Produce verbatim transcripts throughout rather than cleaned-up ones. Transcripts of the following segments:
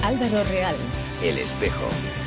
Álvaro Real. El Espejo.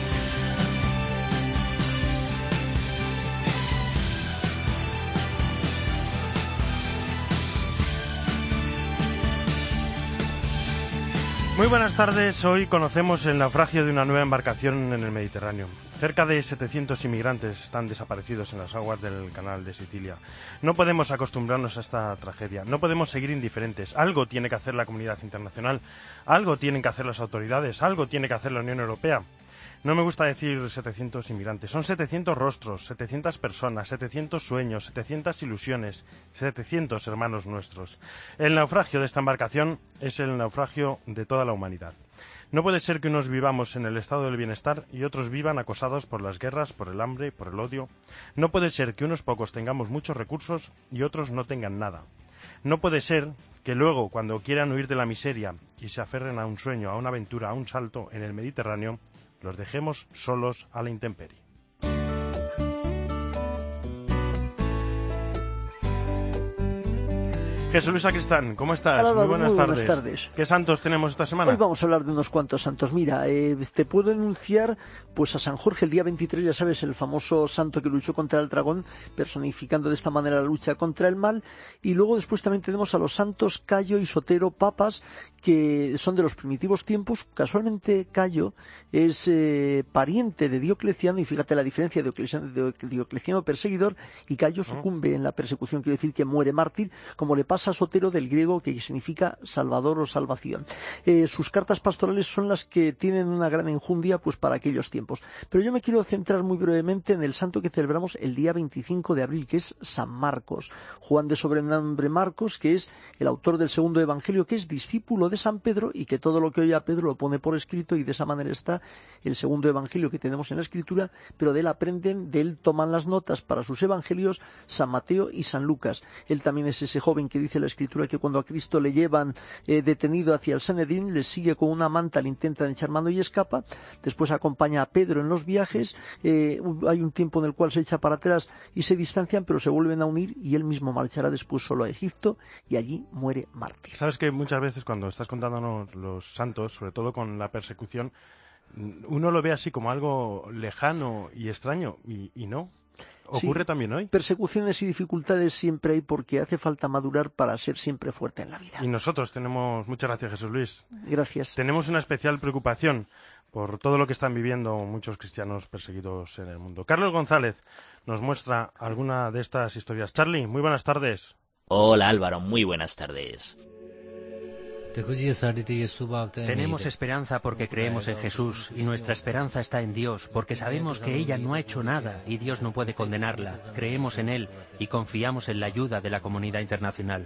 Muy buenas tardes. Hoy conocemos el naufragio de una nueva embarcación en el Mediterráneo. Cerca de setecientos inmigrantes están desaparecidos en las aguas del canal de Sicilia. No podemos acostumbrarnos a esta tragedia. No podemos seguir indiferentes. Algo tiene que hacer la comunidad internacional. Algo tienen que hacer las autoridades. Algo tiene que hacer la Unión Europea. No me gusta decir setecientos inmigrantes. Son setecientos rostros, setecientas personas, setecientos sueños, setecientas ilusiones, setecientos hermanos nuestros. El naufragio de esta embarcación es el naufragio de toda la humanidad. No puede ser que unos vivamos en el estado del bienestar y otros vivan acosados por las guerras, por el hambre, por el odio. No puede ser que unos pocos tengamos muchos recursos y otros no tengan nada. No puede ser que luego, cuando quieran huir de la miseria y se aferren a un sueño, a una aventura, a un salto en el Mediterráneo, los dejemos solos a la intemperie. Jesús Luis Sacristán, ¿cómo estás? Hola, muy, buenas, muy tardes. buenas tardes. ¿Qué santos tenemos esta semana? Hoy vamos a hablar de unos cuantos santos. Mira, eh, te puedo enunciar pues a San Jorge el día veintitrés, ya sabes, el famoso santo que luchó contra el dragón, personificando de esta manera la lucha contra el mal. Y luego después también tenemos a los santos Cayo y Sotero, papas, que son de los primitivos tiempos. Casualmente Cayo es eh, pariente de Diocleciano, y fíjate la diferencia de Diocleciano, de Diocleciano perseguidor, y Cayo sucumbe en la persecución, quiere decir que muere mártir, como le pasa a Sotero, del griego, que significa salvador o salvación. Eh, sus cartas pastorales son las que tienen una gran enjundia pues para aquellos tiempos. Pero yo me quiero centrar muy brevemente en el santo que celebramos el día veinticinco de abril, que es San Marcos. Juan, de sobrenombre Marcos, que es el autor del segundo evangelio, que es discípulo de San Pedro y que todo lo que oye a Pedro lo pone por escrito, y de esa manera está el segundo evangelio que tenemos en la escritura, pero de él aprenden, de él toman las notas para sus evangelios San Mateo y San Lucas. Él también es ese joven que dice la escritura que cuando a Cristo le llevan eh, detenido hacia el Sanedrín, le sigue con una manta, le intentan echar mano y escapa. Después acompaña a Pedro en los viajes. Eh, hay un tiempo en el cual se echa para atrás y se distancian, pero se vuelven a unir, y él mismo marchará después solo a Egipto y allí muere mártir. Sabes que muchas veces cuando estás contándonos los santos, sobre todo con la persecución, uno lo ve así como algo lejano y extraño, y, y no. ¿Ocurre sí, también hoy? Persecuciones y dificultades siempre hay, porque hace falta madurar para ser siempre fuerte en la vida. Y nosotros tenemos... Muchas gracias, Jesús Luis. Gracias. Tenemos una especial preocupación por todo lo que están viviendo muchos cristianos perseguidos en el mundo. Carlos González nos muestra alguna de estas historias. Charlie, muy buenas tardes. Hola Álvaro, muy buenas tardes. Tenemos esperanza porque creemos en Jesús, y nuestra esperanza está en Dios, porque sabemos que ella no ha hecho nada y Dios no puede condenarla. Creemos en Él y confiamos en la ayuda de la comunidad internacional.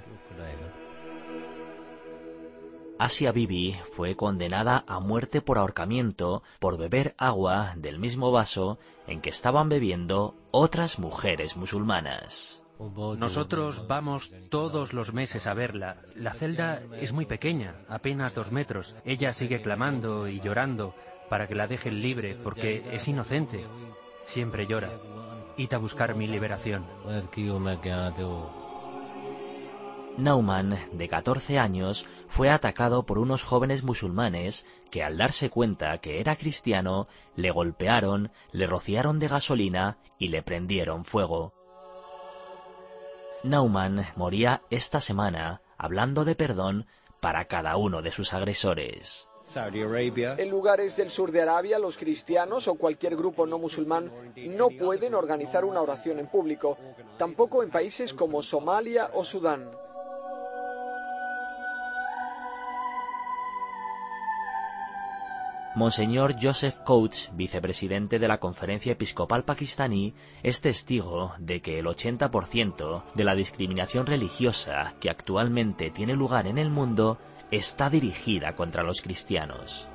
Asia Bibi fue condenada a muerte por ahorcamiento por beber agua del mismo vaso en que estaban bebiendo otras mujeres musulmanas. Nosotros vamos todos los meses a verla. La celda es muy pequeña, apenas dos metros. Ella sigue clamando y llorando para que la dejen libre, porque es inocente. Siempre llora. Id a buscar mi liberación. Nauman, de catorce años, fue atacado por unos jóvenes musulmanes que, al darse cuenta que era cristiano, le golpearon, le rociaron de gasolina y le prendieron fuego. Nauman moría esta semana hablando de perdón para cada uno de sus agresores. En lugares del sur de Arabia, los cristianos o cualquier grupo no musulmán no pueden organizar una oración en público, tampoco en países como Somalia o Sudán. Monseñor Joseph Coates, vicepresidente de la Conferencia Episcopal Pakistaní, es testigo de que el ochenta por ciento de la discriminación religiosa que actualmente tiene lugar en el mundo está dirigida contra los cristianos.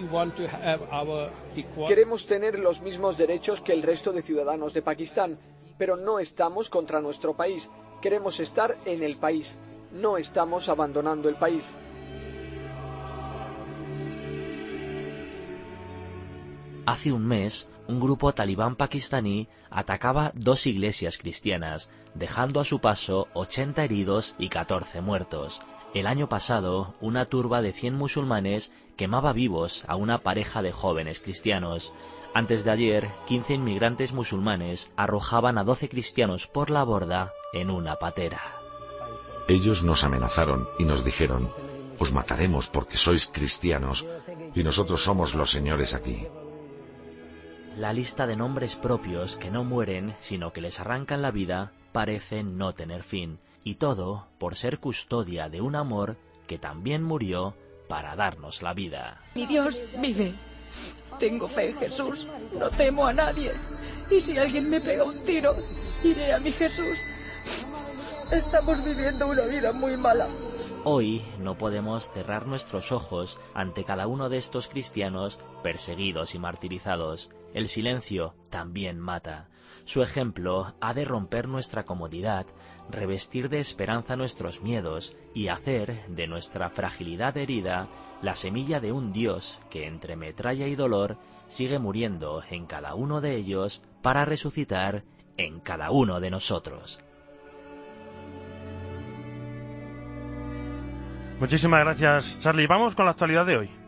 Queremos tener los mismos derechos que el resto de ciudadanos de Pakistán, pero no estamos contra nuestro país. Queremos estar en el país. No estamos abandonando el país. Hace un mes, un grupo talibán pakistaní atacaba dos iglesias cristianas, dejando a su paso ochenta heridos y catorce muertos. El año pasado, una turba de cien musulmanes quemaba vivos a una pareja de jóvenes cristianos. Antes de ayer, quince inmigrantes musulmanes arrojaban a doce cristianos por la borda en una patera. Ellos nos amenazaron y nos dijeron: os mataremos porque sois cristianos y nosotros somos los señores aquí. La lista de nombres propios que no mueren, sino que les arrancan la vida, parece no tener fin. Y todo por ser custodia de un amor que también murió para darnos la vida. Mi Dios vive. Tengo fe en Jesús. No temo a nadie. Y si alguien me pega un tiro, iré a mi Jesús. Estamos viviendo una vida muy mala. Hoy no podemos cerrar nuestros ojos ante cada uno de estos cristianos perseguidos y martirizados. El silencio también mata. Su ejemplo ha de romper nuestra comodidad, revestir de esperanza nuestros miedos y hacer de nuestra fragilidad herida la semilla de un Dios que entre metralla y dolor sigue muriendo en cada uno de ellos para resucitar en cada uno de nosotros. Muchísimas gracias, Charlie. Vamos con la actualidad de hoy.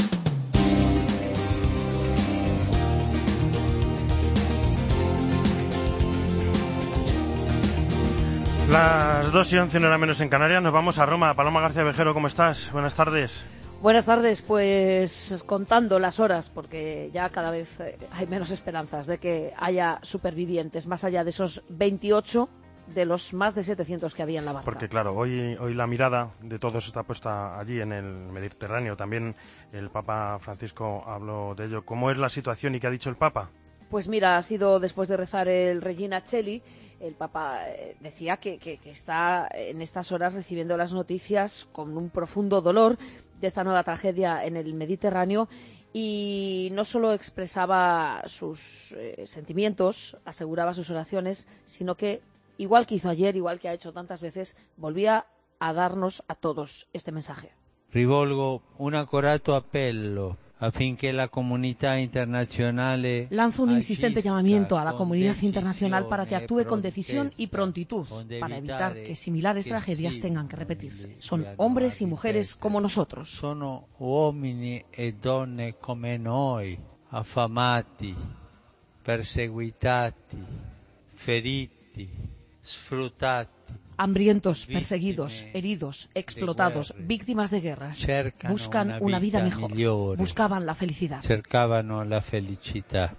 Las dos y once, no era menos en Canarias. Nos vamos a Roma. Paloma García Vejero, ¿cómo estás? Buenas tardes. Buenas tardes, pues contando las horas, porque ya cada vez hay menos esperanzas de que haya supervivientes, más allá de esos veintiocho de los más de setecientos que había en la barca. Porque claro, hoy, hoy la mirada de todos está puesta allí en el Mediterráneo. También el Papa Francisco habló de ello. ¿Cómo es la situación y qué ha dicho el Papa? Pues mira, ha sido después de rezar el Regina Coeli, el Papa decía que, que, que está en estas horas recibiendo las noticias con un profundo dolor de esta nueva tragedia en el Mediterráneo, y no solo expresaba sus eh, sentimientos, aseguraba sus oraciones, sino que, igual que hizo ayer, igual que ha hecho tantas veces, volvía a darnos a todos este mensaje. Rivolgo un accorato appello affinché la comunità internazionale Lanzo un insistente llamamiento a la comunidad internacional para que actúe con decisión y prontitud para evitar que similares tragedias tengan que repetirse. Son hombres y mujeres como nosotros. Sono uomini e donne come noi, affamati, perseguitati, feriti, sfruttati. Hambrientos, perseguidos, heridos, explotados, víctimas de guerras. Buscan una vida mejor. Buscaban la felicidad. Cercavano la felicità.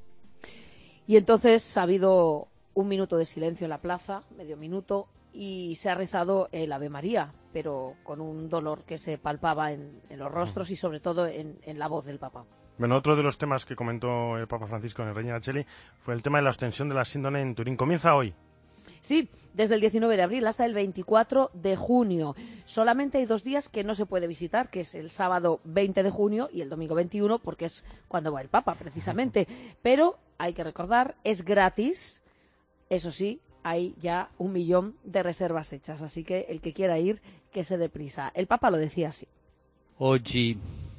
Y entonces ha habido un minuto de silencio en la plaza, medio minuto, y se ha rezado el Ave María, pero con un dolor que se palpaba en, en los rostros y sobre todo en, en la voz del Papa. Bueno, otro de los temas que comentó el Papa Francisco en el Regina Coeli fue el tema de la extensión de la síndone en Turín. Comienza hoy. Sí, desde el diecinueve de abril hasta el veinticuatro de junio. Solamente hay dos días que no se puede visitar, que es el sábado veinte de junio y el domingo veintiuno, porque es cuando va el Papa, precisamente. Pero hay que recordar, es gratis. Eso sí, hay ya un millón de reservas hechas, así que el que quiera ir, que se dé prisa. El Papa lo decía así. Oggi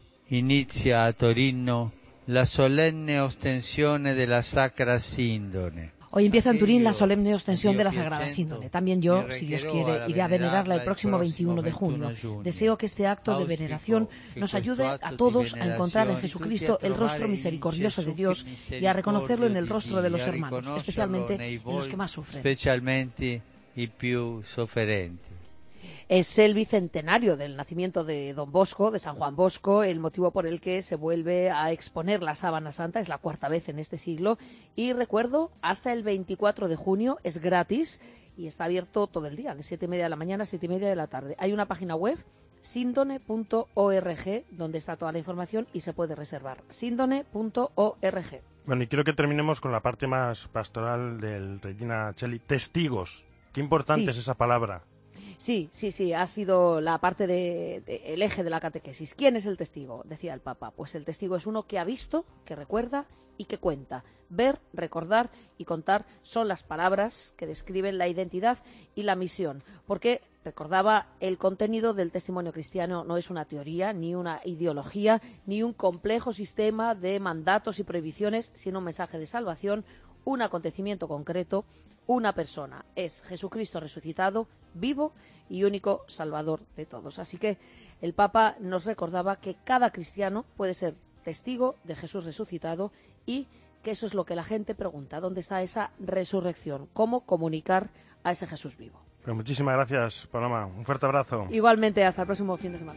inizia a Torino la solenne ostensione della Sacra Sindone. Hoy empieza en Turín la solemne ostensión de la Sagrada Síndone. También yo, si Dios quiere, iré a venerarla el próximo veintiuno de junio. Deseo que este acto de veneración nos ayude a todos a encontrar en Jesucristo el rostro misericordioso de Dios y a reconocerlo en el rostro de los hermanos, especialmente en los que más sufren. Especialmente i più sofferenti. Es el bicentenario del nacimiento de Don Bosco, de San Juan Bosco, el motivo por el que se vuelve a exponer la Sábana Santa, es la cuarta vez en este siglo, y recuerdo, hasta el veinticuatro de junio es gratis y está abierto todo el día, de siete y media de la mañana a siete y media de la tarde. Hay una página web, sindone punto org, donde está toda la información y se puede reservar, sindone punto org. Bueno, y quiero que terminemos con la parte más pastoral del Regina Coeli, testigos. Qué importante sí. es esa palabra. Sí, sí, sí, ha sido la parte de, de, el eje de la catequesis. ¿Quién es el testigo? Decía el Papa. Pues el testigo es uno que ha visto, que recuerda y que cuenta. Ver, recordar y contar son las palabras que describen la identidad y la misión. Porque, recordaba, el contenido del testimonio cristiano no es una teoría, ni una ideología, ni un complejo sistema de mandatos y prohibiciones, sino un mensaje de salvación, un acontecimiento concreto, una persona. Es Jesucristo resucitado, vivo y único Salvador de todos. Así que el Papa nos recordaba que cada cristiano puede ser testigo de Jesús resucitado y que eso es lo que la gente pregunta. ¿Dónde está esa resurrección? ¿Cómo comunicar a ese Jesús vivo? Pues muchísimas gracias, Paloma. Un fuerte abrazo. Igualmente, hasta el próximo fin de semana.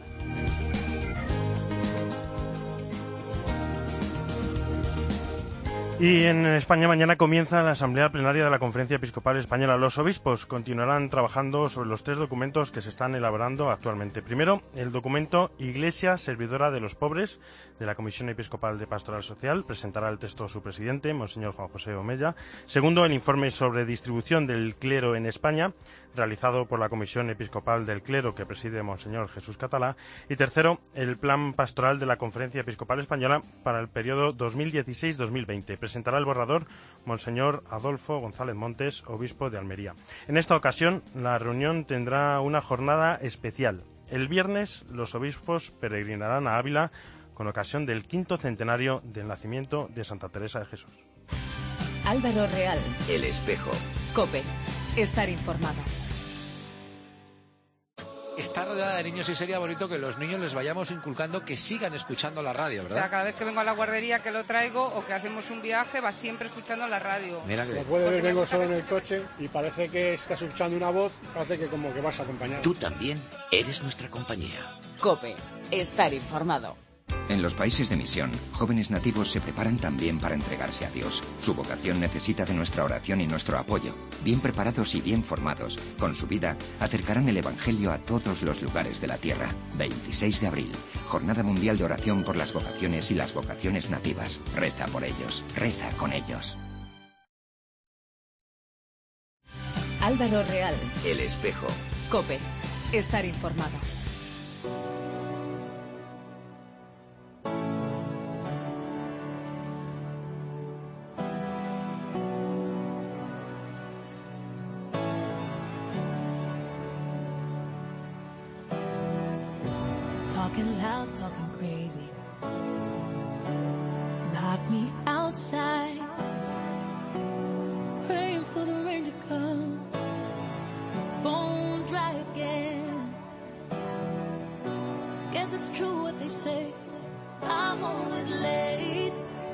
Y en España mañana comienza la Asamblea Plenaria de la Conferencia Episcopal Española. Los obispos continuarán trabajando sobre los tres documentos que se están elaborando actualmente. Primero, el documento Iglesia Servidora de los Pobres, de la Comisión Episcopal de Pastoral Social. Presentará el texto su presidente, Monseñor Juan José Omella. Segundo, el informe sobre distribución del clero en España, realizado por la Comisión Episcopal del Clero, que preside Monseñor Jesús Catalá. Y tercero, el plan pastoral de la Conferencia Episcopal Española para el periodo dos mil dieciséis dos mil veinte. Presentará el borrador Monseñor Adolfo González Montes, obispo de Almería. En esta ocasión, la reunión tendrá una jornada especial. El viernes, los obispos peregrinarán a Ávila con ocasión del quinto centenario del nacimiento de Santa Teresa de Jesús. Álvaro Real. El Espejo. COPE. Estar informado. Está rodeada de niños y sería bonito que los niños les vayamos inculcando que sigan escuchando la radio, ¿verdad? O sea, cada vez que vengo a la guardería que lo traigo o que hacemos un viaje, va siempre escuchando la radio. Mira que... Como puedes ver, vengo solo en el coche y parece que estás escuchando una voz, parece que como que vas acompañado. Tú también eres nuestra compañía. COPE. Estar informado. En los países de misión, jóvenes nativos se preparan también para entregarse a Dios. Su vocación necesita de nuestra oración y nuestro apoyo. Bien preparados y bien formados, con su vida, acercarán el Evangelio a todos los lugares de la tierra. veintiséis de abril, Jornada Mundial de Oración por las Vocaciones y las Vocaciones Nativas. Reza por ellos, reza con ellos. Álvaro Real. El Espejo. COPE. Estar informado. Talking loud, talking crazy. Lock me outside. Praying for the rain to come. Bone dry again. Guess it's true what they say. I'm always late.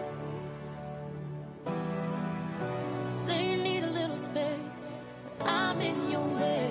Say you need a little space. I'm in your way.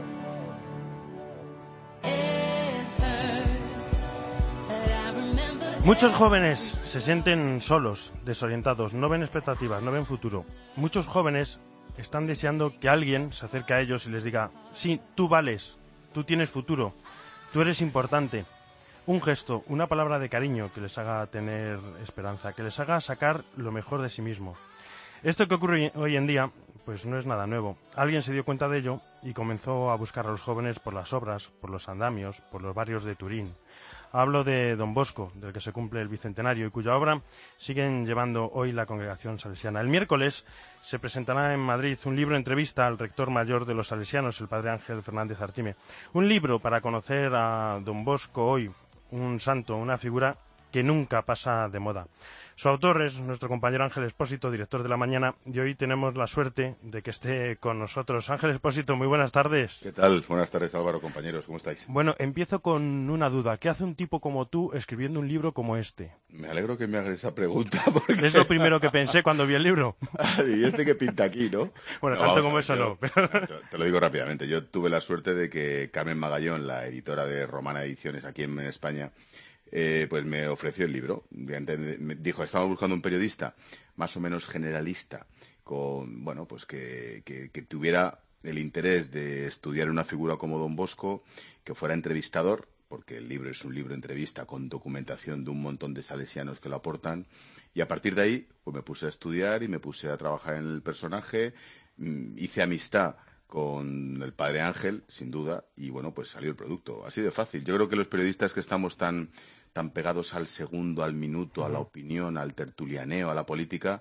Muchos jóvenes se sienten solos, desorientados, no ven expectativas, no ven futuro. Muchos jóvenes están deseando que alguien se acerque a ellos y les diga: sí, tú vales, tú tienes futuro, tú eres importante. Un gesto, una palabra de cariño que les haga tener esperanza, que les haga sacar lo mejor de sí mismos. Esto que ocurre hoy en día, pues no es nada nuevo. Alguien se dio cuenta de ello y comenzó a buscar a los jóvenes por las obras, por los andamios, por los barrios de Turín. Hablo de Don Bosco, del que se cumple el bicentenario y cuya obra siguen llevando hoy la congregación salesiana. El miércoles se presentará en Madrid un libro entrevista al rector mayor de los salesianos, el padre Ángel Fernández Artime. Un libro para conocer a Don Bosco hoy, un santo, una figura que nunca pasa de moda. Su autor es nuestro compañero Ángel Expósito, director de La Mañana, y hoy tenemos la suerte de que esté con nosotros. Ángel Expósito, muy buenas tardes. ¿Qué tal? Buenas tardes, Álvaro, compañeros, ¿cómo estáis? Bueno, empiezo con una duda. ¿Qué hace un tipo como tú escribiendo un libro como este? Me alegro que me hagas esa pregunta porque... Es lo primero que pensé cuando vi el libro. ¿Y este que pinta aquí, no? Bueno, no, tanto como ver, eso yo, no. Pero... Te, te lo digo rápidamente. Yo tuve la suerte de que Carmen Magallón, la editora de Romana Ediciones aquí en España, Eh, pues me ofreció el libro. Me dijo, estaba buscando un periodista más o menos generalista, con bueno, pues que, que, que tuviera el interés de estudiar una figura como Don Bosco, que fuera entrevistador, porque el libro es un libro entrevista con documentación de un montón de salesianos que lo aportan, y a partir de ahí pues me puse a estudiar y me puse a trabajar en el personaje, hice amistad con el padre Ángel, sin duda, y bueno, pues salió el producto. Así de fácil. Yo creo que los periodistas que estamos tan, tan pegados al segundo, al minuto, a la opinión, al tertulianeo, a la política,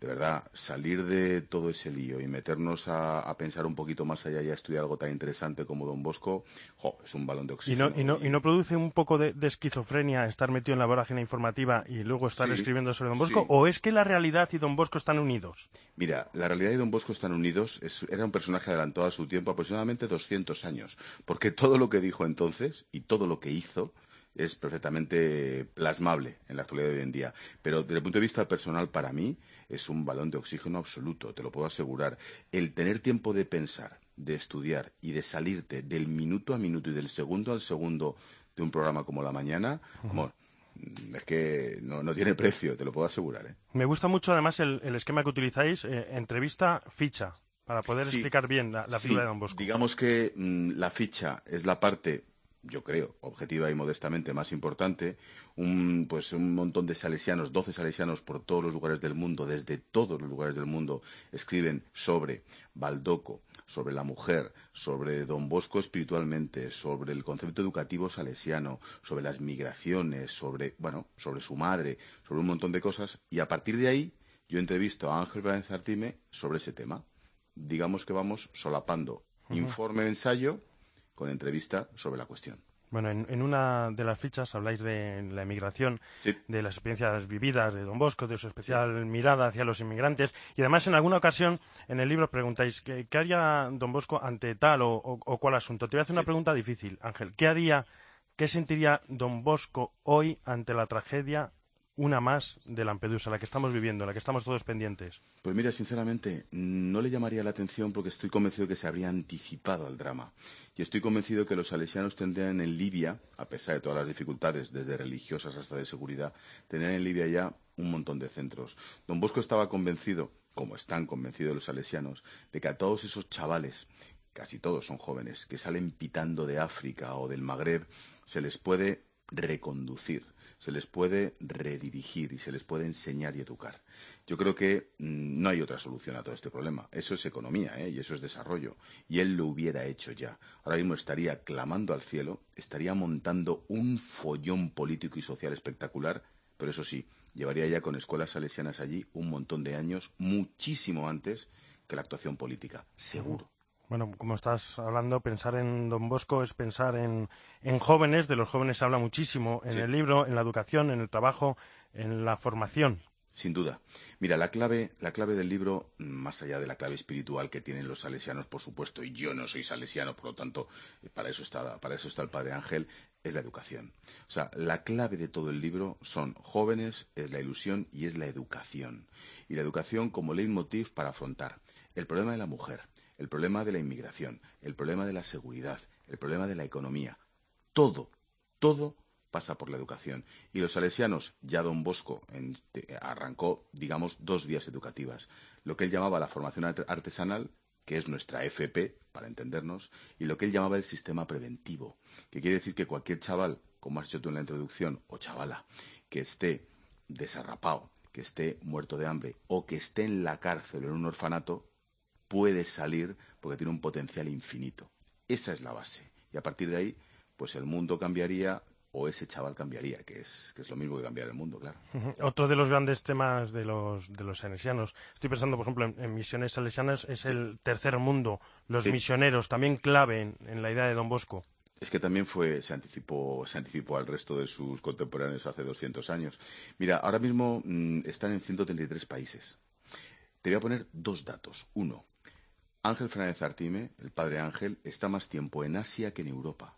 de verdad, salir de todo ese lío y meternos a, a pensar un poquito más allá y a estudiar algo tan interesante como Don Bosco, jo, es un balón de ¿Y oxígeno. no, y no, y no produce un poco de, de esquizofrenia estar metido en la vorágine informativa y luego estar Sí, escribiendo sobre Don Bosco? sí. ¿O es que la realidad y Don Bosco están unidos? Mira, la realidad y Don Bosco están unidos. Es, era un personaje adelantado a su tiempo, aproximadamente doscientos años, porque todo lo que dijo entonces y todo lo que hizo es perfectamente plasmable en la actualidad de hoy en día. Pero desde el punto de vista personal, para mí, es un balón de oxígeno absoluto, te lo puedo asegurar. El tener tiempo de pensar, de estudiar y de salirte del minuto a minuto y del segundo al segundo de un programa como La Mañana, vamos, es que no, no tiene precio, te lo puedo asegurar, ¿eh? Me gusta mucho además el, el esquema que utilizáis, eh, entrevista, ficha, para poder Sí, explicar bien la, la sí, figura de Don Bosco. Digamos que mmm, la ficha es la parte, yo creo, objetiva y modestamente más importante. Un, pues un montón de salesianos, doce salesianos por todos los lugares del mundo, desde todos los lugares del mundo, escriben sobre Baldoco, sobre la mujer, sobre Don Bosco espiritualmente, sobre el concepto educativo salesiano, sobre las migraciones, sobre, bueno, sobre su madre, sobre un montón de cosas. Y a partir de ahí, yo entrevisto a Ángel Fernández Artime sobre ese tema. Digamos que vamos solapando Ujú. informe, ensayo, con entrevista sobre la cuestión. Bueno, en, en una de las fichas habláis de la emigración, sí. de las experiencias vividas de Don Bosco, de su especial sí. mirada hacia los inmigrantes, y además en alguna ocasión en el libro preguntáis ¿qué, qué haría Don Bosco ante tal o, o, o cuál asunto? Te voy a hacer sí. una pregunta difícil, Ángel. ¿Qué haría, qué sentiría Don Bosco hoy ante la tragedia, una más, de Lampedusa, la que estamos viviendo, la que estamos todos pendientes? Pues mira, sinceramente, no le llamaría la atención porque estoy convencido que se habría anticipado al drama. Y estoy convencido que los salesianos tendrían en Libia, a pesar de todas las dificultades, desde religiosas hasta de seguridad, tendrían en Libia ya un montón de centros. Don Bosco estaba convencido, como están convencidos los salesianos, de que a todos esos chavales, casi todos son jóvenes, que salen pitando de África o del Magreb, se les puede reconducir, se les puede redirigir y se les puede enseñar y educar. Yo creo que mmm, no hay otra solución a todo este problema. Eso es economía, ¿eh? Y eso es desarrollo. Y él lo hubiera hecho ya. Ahora mismo estaría clamando al cielo, estaría montando un follón político y social espectacular, pero eso sí, llevaría ya con escuelas salesianas allí un montón de años, muchísimo antes que la actuación política, seguro. Bueno, como estás hablando, pensar en Don Bosco es pensar en, en jóvenes. De los jóvenes se habla muchísimo en sí. el libro, en la educación, en el trabajo, en la formación. Sin duda. Mira, la clave, la clave del libro, más allá de la clave espiritual que tienen los salesianos, por supuesto, y yo no soy salesiano, por lo tanto, para eso está, para eso está el Padre Ángel, es la educación. O sea, la clave de todo el libro son jóvenes, es la ilusión y es la educación. Y la educación como leitmotiv para afrontar el problema de la mujer, el problema de la inmigración, el problema de la seguridad, el problema de la economía. Todo, todo pasa por la educación. Y los salesianos, ya Don Bosco en, eh, arrancó, digamos, dos vías educativas. Lo que él llamaba la formación artesanal, que es nuestra F P, para entendernos, y lo que él llamaba el sistema preventivo, que quiere decir que cualquier chaval, como has dicho tú en la introducción, o chavala, que esté desarrapado, que esté muerto de hambre, o que esté en la cárcel o en un orfanato, puede salir porque tiene un potencial infinito. Esa es la base. Y a partir de ahí, pues el mundo cambiaría o ese chaval cambiaría, que es, que es lo mismo que cambiar el mundo, claro. Uh-huh. Otro de los grandes temas de los, de los salesianos, estoy pensando, por ejemplo, en, en misiones salesianas, es sí. el tercer mundo, los sí. misioneros, también clave en, en la idea de Don Bosco. Es que también fue, se anticipó, se anticipó al resto de sus contemporáneos hace doscientos años. Mira, ahora mismo mmm, están en ciento treinta y tres países. Te voy a poner dos datos. Uno, Ángel Fernández Artime, el Padre Ángel, está más tiempo en Asia que en Europa.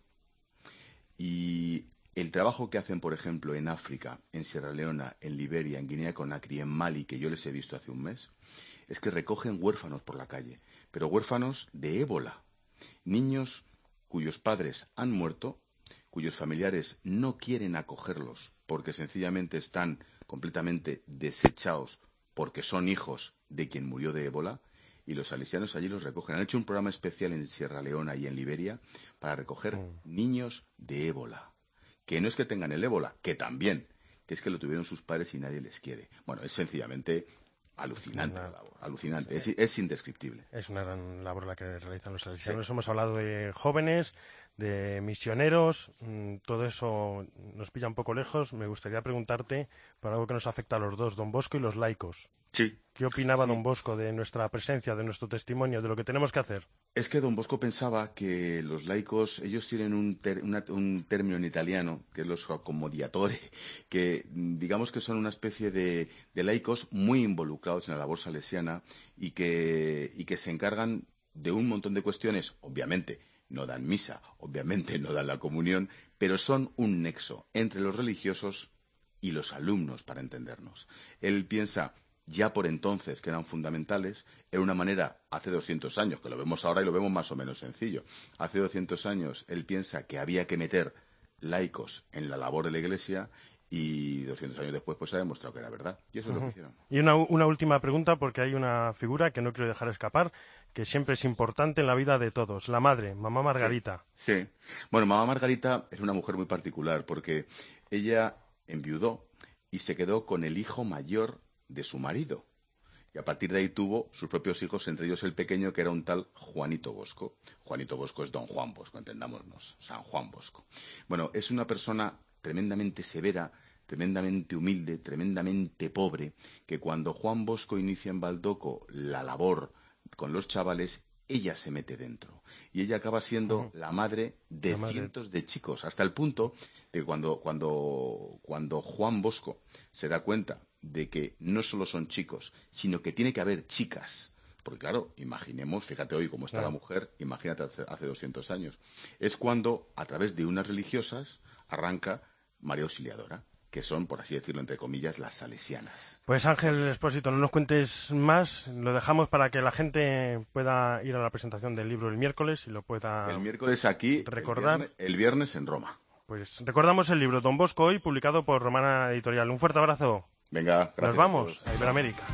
Y el trabajo que hacen, por ejemplo, en África, en Sierra Leona, en Liberia, en Guinea-Conakry, en Mali, que yo les he visto hace un mes, es que recogen huérfanos por la calle, pero huérfanos de ébola. Niños cuyos padres han muerto, cuyos familiares no quieren acogerlos porque sencillamente están completamente desechados porque son hijos de quien murió de ébola, y los salesianos allí los recogen. Han hecho un programa especial en Sierra Leona y en Liberia para recoger mm. niños de ébola. Que no es que tengan el ébola, que también, que es que lo tuvieron sus padres y nadie les quiere. Bueno, es sencillamente alucinante la labor, alucinante, es, es indescriptible. Es una gran labor la que realizan los salesianos. Sí. Hemos hablado de jóvenes, de misioneros, todo eso nos pilla un poco lejos. Me gustaría preguntarte por algo que nos afecta a los dos, don Bosco y los laicos. Sí. ¿Qué opinaba sí. don Bosco de nuestra presencia, de nuestro testimonio, de lo que tenemos que hacer? Es que don Bosco pensaba que los laicos, ellos tienen un, ter, una, un término en italiano, que es los accomodiatori, que digamos que son una especie de, de laicos muy involucrados en la labor salesiana y que, y que se encargan de un montón de cuestiones, obviamente. No dan misa, obviamente no dan la comunión, pero son un nexo entre los religiosos y los alumnos, para entendernos. Él piensa, ya por entonces, que eran fundamentales, era una manera, hace doscientos años, que lo vemos ahora y lo vemos más o menos sencillo, hace doscientos años él piensa que había que meter laicos en la labor de la Iglesia y doscientos años después pues se ha demostrado que era verdad. Y eso uh-huh. es lo que hicieron. Y una, una última pregunta, porque hay una figura que no quiero dejar escapar, que siempre es importante en la vida de todos, la madre, mamá Margarita. Sí, sí. Bueno, mamá Margarita es una mujer muy particular, porque ella enviudó y se quedó con el hijo mayor de su marido. Y a partir de ahí tuvo sus propios hijos, entre ellos el pequeño, que era un tal Juanito Bosco. Juanito Bosco es don Juan Bosco, entendámonos, San Juan Bosco. Bueno, es una persona tremendamente severa, tremendamente humilde, tremendamente pobre, que cuando Juan Bosco inicia en Baldoco la labor con los chavales, ella se mete dentro. Y ella acaba siendo uh-huh. la madre de la madre. cientos de chicos, hasta el punto de que cuando, cuando, cuando Juan Bosco se da cuenta de que no solo son chicos, sino que tiene que haber chicas. Porque claro, imaginemos, fíjate hoy cómo está claro. la mujer, imagínate hace, hace doscientos años. Es cuando, a través de unas religiosas, arranca María Auxiliadora, que son, por así decirlo, entre comillas, las salesianas. Pues Ángel Expósito, no nos cuentes más, lo dejamos para que la gente pueda ir a la presentación del libro el miércoles y lo pueda El miércoles aquí, recordar. El viernes, el viernes en Roma. Pues recordamos el libro Don Bosco hoy, publicado por Romana Editorial. Un fuerte abrazo. Venga, gracias. Nos vamos a, a Iberoamérica.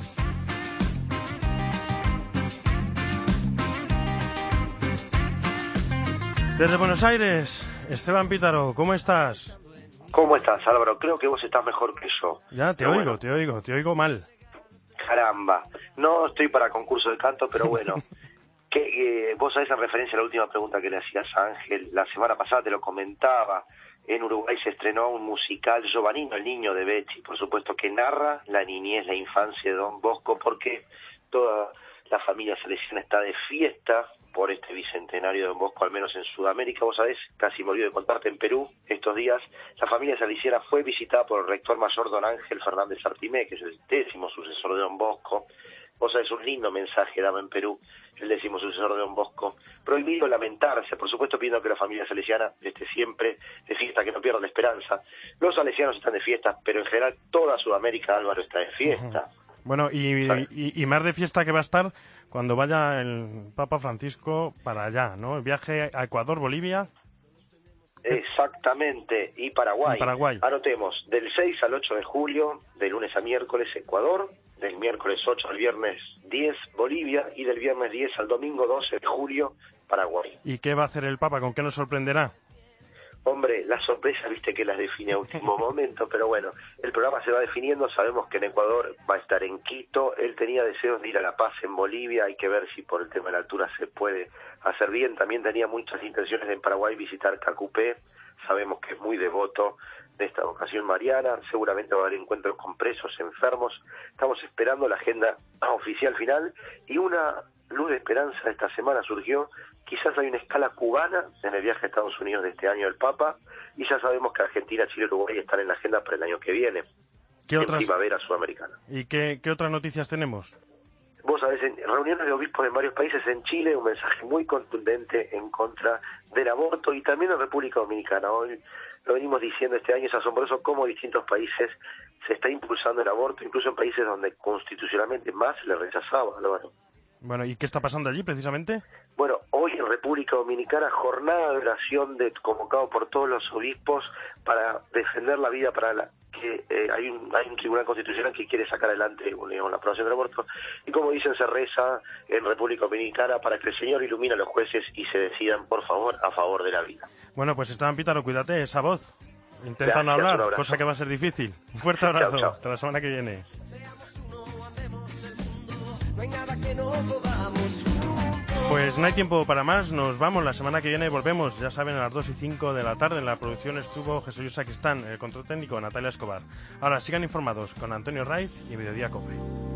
Desde Buenos Aires, Esteban Pítaro, ¿cómo estás? ¿Cómo estás, Álvaro? Creo que vos estás mejor que yo. Ya, te pero oigo, bueno. te oigo, te oigo mal. Caramba, no estoy para concurso de canto, pero bueno. que eh, Vos sabés en referencia a la última pregunta que le hacías a Ángel, la semana pasada te lo comentaba, en Uruguay se estrenó un musical Giovannino, el niño de Becci, por supuesto, que narra la niñez, la infancia de Don Bosco, porque toda la familia salesiana está de fiesta por este bicentenario de Don Bosco, al menos en Sudamérica. Vos sabés, casi me olvido de contarte, en Perú, estos días, la familia salesiana fue visitada por el rector mayor don Ángel Fernández Artimé, que es el décimo sucesor de Don Bosco. Vos sabés, un lindo mensaje dado en Perú, el décimo sucesor de Don Bosco. Prohibido lamentarse, por supuesto pidiendo que la familia salesiana esté siempre de fiesta, que no pierda la esperanza. Los salesianos están de fiesta, pero en general toda Sudamérica, Álvaro, está de fiesta. Uh-huh. Bueno, y, y, y más de fiesta que va a estar cuando vaya el Papa Francisco para allá, ¿no? El viaje a Ecuador, Bolivia. Exactamente, y Paraguay. Y Paraguay. Anotemos, del seis al ocho de julio, de lunes a miércoles, Ecuador, del miércoles ocho al viernes diez, Bolivia, y del viernes diez al domingo doce de julio, Paraguay. ¿Y qué va a hacer el Papa? ¿Con qué nos sorprenderá? Hombre, las sorpresas, viste que las define a último momento, pero bueno, el programa se va definiendo, sabemos que en Ecuador va a estar en Quito, él tenía deseos de ir a La Paz en Bolivia, hay que ver si por el tema de la altura se puede hacer bien, también tenía muchas intenciones de en Paraguay visitar Cacupé, sabemos que es muy devoto de esta vocación mariana, seguramente va a haber encuentros con presos, enfermos, estamos esperando la agenda oficial final, y una luz de esperanza esta semana surgió. Quizás hay una escala cubana en el viaje a Estados Unidos de este año del Papa, y ya sabemos que Argentina, Chile y Uruguay están en la agenda para el año que viene, ¿Qué en otras... primavera sudamericana. ¿Y qué, qué otras noticias tenemos? Vos sabés, en reuniones de obispos en varios países, en Chile, un mensaje muy contundente en contra del aborto, y también en República Dominicana. Hoy lo venimos diciendo, este año es asombroso cómo en distintos países se está impulsando el aborto, incluso en países donde constitucionalmente más se le rechazaba, Álvaro. Bueno, ¿y qué está pasando allí precisamente? Bueno, hoy en República Dominicana, jornada de oración de, convocado por todos los obispos para defender la vida, para la que eh, hay un hay un tribunal constitucional que quiere sacar adelante digamos, la aprobación del aborto, y como dicen, se reza en República Dominicana para que el Señor ilumine a los jueces y se decidan, por favor, a favor de la vida. Bueno, pues Esteban Pítaro, cuídate, esa voz. Intenta no hablar, cosa que va a ser difícil. Un fuerte abrazo, chao, chao. Hasta la semana que viene. No hay nada que no podamos juntos. Pues no hay tiempo para más, nos vamos, la semana que viene volvemos, ya saben, a las dos y cinco de la tarde. En la producción estuvo Jesús Luis Sacristán, el control técnico Natalia Escobar. Ahora sigan informados con Antonio Raiz y Mediodía Cope.